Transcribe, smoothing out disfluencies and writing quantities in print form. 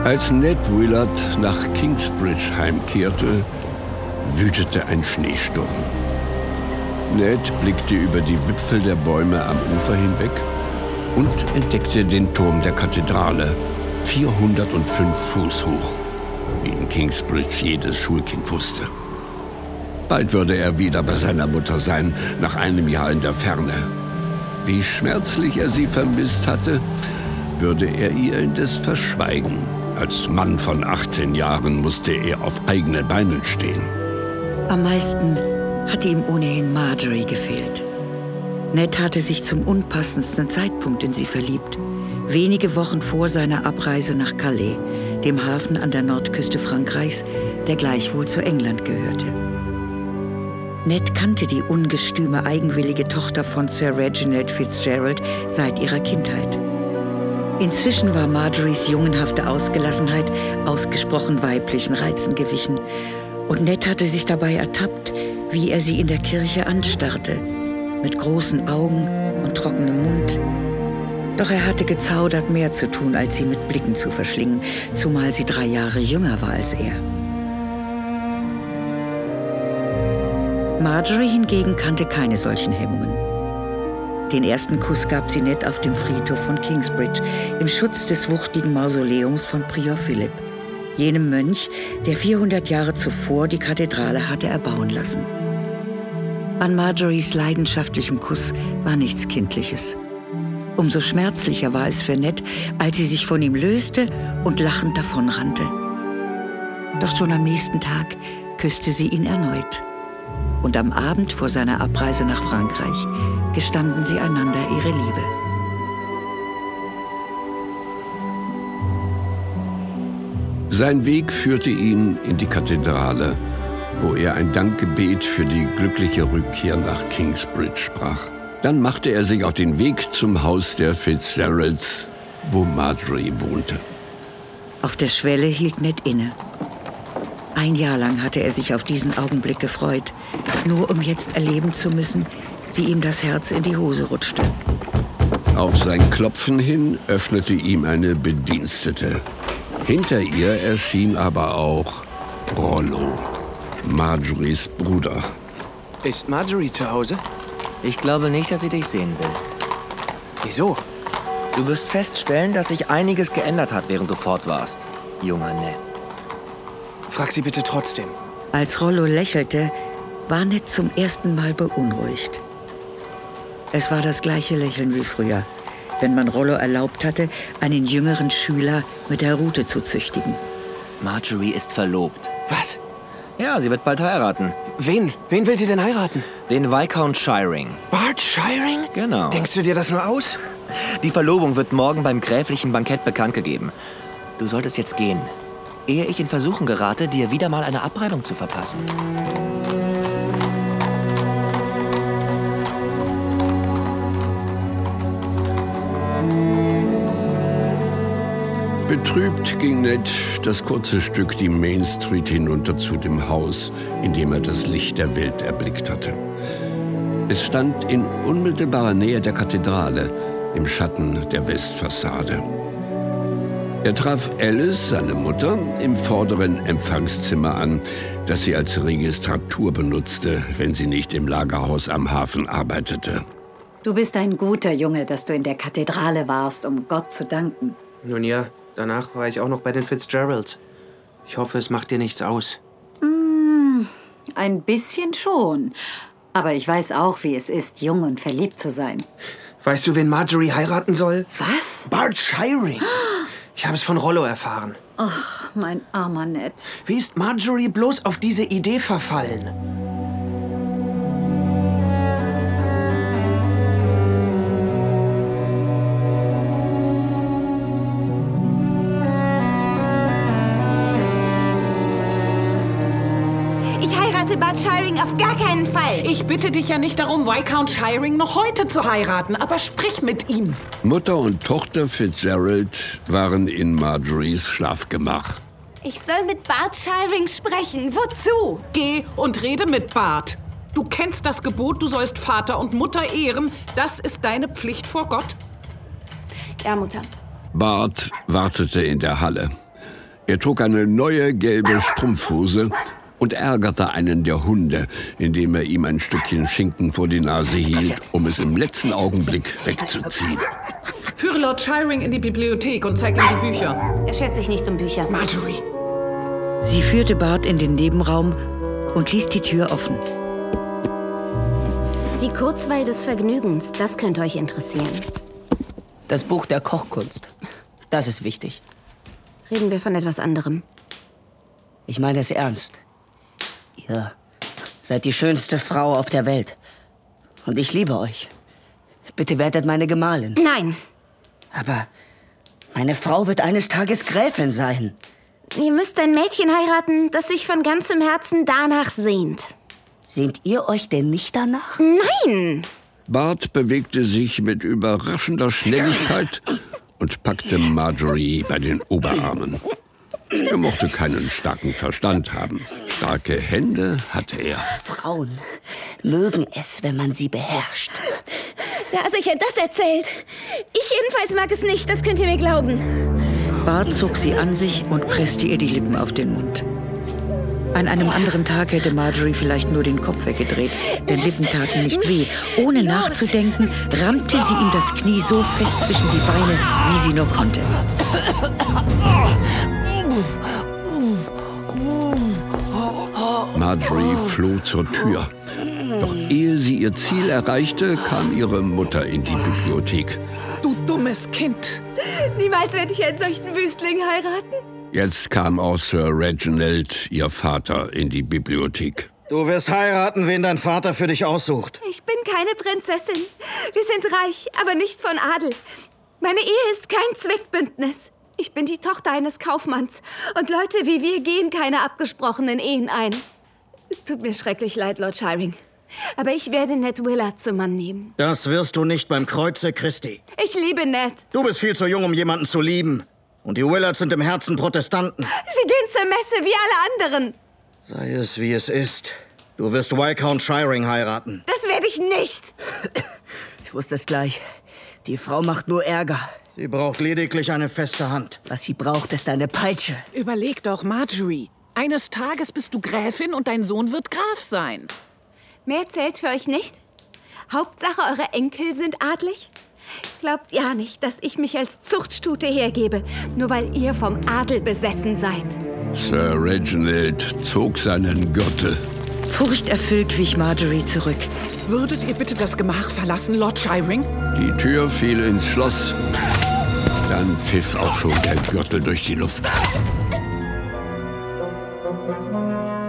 Als Ned Willard nach Kingsbridge heimkehrte, wütete ein Schneesturm. Ned blickte über die Wipfel der Bäume am Ufer hinweg und entdeckte den Turm der Kathedrale, 405 Fuß hoch, wie in Kingsbridge jedes Schulkind wusste. Bald würde er wieder bei seiner Mutter sein, nach einem Jahr in der Ferne. Wie schmerzlich er sie vermisst hatte, würde er ihr indes verschweigen. Als Mann von 18 Jahren musste er auf eigenen Beinen stehen. Am meisten hatte ihm ohnehin Marjorie gefehlt. Ned hatte sich zum unpassendsten Zeitpunkt in sie verliebt. Wenige Wochen vor seiner Abreise nach Calais, dem Hafen an der Nordküste Frankreichs, der gleichwohl zu England gehörte. Ned kannte die ungestüme, eigenwillige Tochter von Sir Reginald Fitzgerald seit ihrer Kindheit. Inzwischen war Marjories jungenhafte Ausgelassenheit ausgesprochen weiblichen Reizen gewichen. Und Ned hatte sich dabei ertappt, wie er sie in der Kirche anstarrte, mit großen Augen und trockenem Mund. Doch er hatte gezaudert, mehr zu tun, als sie mit Blicken zu verschlingen, zumal sie 3 Jahre jünger war als er. Marjorie hingegen kannte keine solchen Hemmungen. Den ersten Kuss gab sie Ned auf dem Friedhof von Kingsbridge, im Schutz des wuchtigen Mausoleums von Prior Philip, jenem Mönch, der 400 Jahre zuvor die Kathedrale hatte erbauen lassen. An Marjories leidenschaftlichem Kuss war nichts Kindliches. Umso schmerzlicher war es für Ned, als sie sich von ihm löste und lachend davonrannte. Doch schon am nächsten Tag küsste sie ihn erneut. Und am Abend vor seiner Abreise nach Frankreich gestanden sie einander ihre Liebe. Sein Weg führte ihn in die Kathedrale, wo er ein Dankgebet für die glückliche Rückkehr nach Kingsbridge sprach. Dann machte er sich auf den Weg zum Haus der Fitzgeralds, wo Marjorie wohnte. Auf der Schwelle hielt Ned inne. 1 Jahr lang hatte er sich auf diesen Augenblick gefreut, nur um jetzt erleben zu müssen, wie ihm das Herz in die Hose rutschte. Auf sein Klopfen hin öffnete ihm eine Bedienstete. Hinter ihr erschien aber auch Rollo, Marjories Bruder. Ist Marjorie zu Hause? Ich glaube nicht, dass sie dich sehen will. Wieso? Du wirst feststellen, dass sich einiges geändert hat, während du fort warst, junger Ned. Frag sie bitte trotzdem. Als Rollo lächelte, war Ned zum ersten Mal beunruhigt. Es war das gleiche Lächeln wie früher, wenn man Rollo erlaubt hatte, einen jüngeren Schüler mit der Rute zu züchtigen. Marjorie ist verlobt. Was? Ja, sie wird bald heiraten. Wen? Wen will sie denn heiraten? Den Viscount Shiring. Bart Shiring? Genau. Denkst du dir das nur aus? Die Verlobung wird morgen beim gräflichen Bankett bekannt gegeben. Du solltest jetzt gehen, ehe ich in Versuchen gerate, dir wieder mal eine Abreibung zu verpassen. Betrübt ging Ned das kurze Stück die Main Street hinunter zu dem Haus, in dem er das Licht der Welt erblickt hatte. Es stand in unmittelbarer Nähe der Kathedrale, im Schatten der Westfassade. Er traf Alice, seine Mutter, im vorderen Empfangszimmer an, das sie als Registratur benutzte, wenn sie nicht im Lagerhaus am Hafen arbeitete. Du bist ein guter Junge, dass du in der Kathedrale warst, um Gott zu danken. Nun ja, danach war ich auch noch bei den Fitzgeralds. Ich hoffe, es macht dir nichts aus. Ein bisschen schon. Aber ich weiß auch, wie es ist, jung und verliebt zu sein. Weißt du, wen Marjorie heiraten soll? Was? Bart Shiring. Ich habe es von Rollo erfahren. Ach, mein armer Ned. Wie ist Marjorie bloß auf diese Idee verfallen? Ich heirate Bart Shiring auf gar keinen Fall. Ich bitte dich ja nicht darum, Viscount Shiring noch heute zu heiraten, aber sprich mit ihm. Mutter und Tochter Fitzgerald waren in Marjories Schlafgemach. Ich soll mit Bart Shiring sprechen. Wozu? Geh und rede mit Bart. Du kennst das Gebot, du sollst Vater und Mutter ehren. Das ist deine Pflicht vor Gott. Ja, Mutter. Bart wartete in der Halle. Er trug eine neue gelbe Strumpfhose und ärgerte einen der Hunde, indem er ihm ein Stückchen Schinken vor die Nase hielt, um es im letzten Augenblick wegzuziehen. Führe Lord Shiring in die Bibliothek und zeig ihm die Bücher. Er schert sich nicht um Bücher. Marjorie. Sie führte Bart in den Nebenraum und ließ die Tür offen. Die Kurzweil des Vergnügens, das könnte euch interessieren. Das Buch der Kochkunst. Das ist wichtig. Reden wir von etwas anderem. Ich meine es ernst. Ihr seid die schönste Frau auf der Welt. Und ich liebe euch. Bitte werdet meine Gemahlin. Nein. Aber meine Frau wird eines Tages Gräfin sein. Ihr müsst ein Mädchen heiraten, das sich von ganzem Herzen danach sehnt. Sehnt ihr euch denn nicht danach? Nein! Bart bewegte sich mit überraschender Schnelligkeit und packte Marjorie bei den Oberarmen. Er mochte keinen starken Verstand haben. Starke Hände hatte er. Frauen mögen es, wenn man sie beherrscht. Wer hat euch das erzählt? Ich jedenfalls mag es nicht, das könnt ihr mir glauben. Bart zog sie an sich und presste ihr die Lippen auf den Mund. An einem anderen Tag hätte Marjorie vielleicht nur den Kopf weggedreht, denn Lippen taten nicht weh. Ohne nachzudenken, rammte sie ihm das Knie so fest zwischen die Beine, wie sie nur konnte. Marjorie floh zur Tür. Doch ehe sie ihr Ziel erreichte, kam ihre Mutter in die Bibliothek. Du dummes Kind. Niemals werde ich einen solchen Wüstling heiraten. Jetzt kam auch Sir Reginald, ihr Vater, in die Bibliothek. Du wirst heiraten, wen dein Vater für dich aussucht. Ich bin keine Prinzessin. Wir sind reich, aber nicht von Adel. Meine Ehe ist kein Zweckbündnis. Ich bin die Tochter eines Kaufmanns. Und Leute wie wir gehen keine abgesprochenen Ehen ein. Es tut mir schrecklich leid, Lord Shiring. Aber ich werde Ned Willard zum Mann nehmen. Das wirst du nicht beim Kreuze Christi. Ich liebe Ned. Du bist viel zu jung, um jemanden zu lieben. Und die Willards sind im Herzen Protestanten. Sie gehen zur Messe wie alle anderen. Sei es, wie es ist. Du wirst Viscount Shiring heiraten. Das werde ich nicht. Ich wusste es gleich. Die Frau macht nur Ärger. Sie braucht lediglich eine feste Hand. Was sie braucht, ist eine Peitsche. Überleg doch, Marjorie. Eines Tages bist du Gräfin und dein Sohn wird Graf sein. Mehr zählt für euch nicht? Hauptsache, eure Enkel sind adlig? Glaubt ja nicht, dass ich mich als Zuchtstute hergebe, nur weil ihr vom Adel besessen seid. Sir Reginald zog seinen Gürtel. Furchterfüllt wich Marjorie zurück. Würdet ihr bitte das Gemach verlassen, Lord Shiring? Die Tür fiel ins Schloss. Dann pfiff auch schon der Gürtel durch die Luft.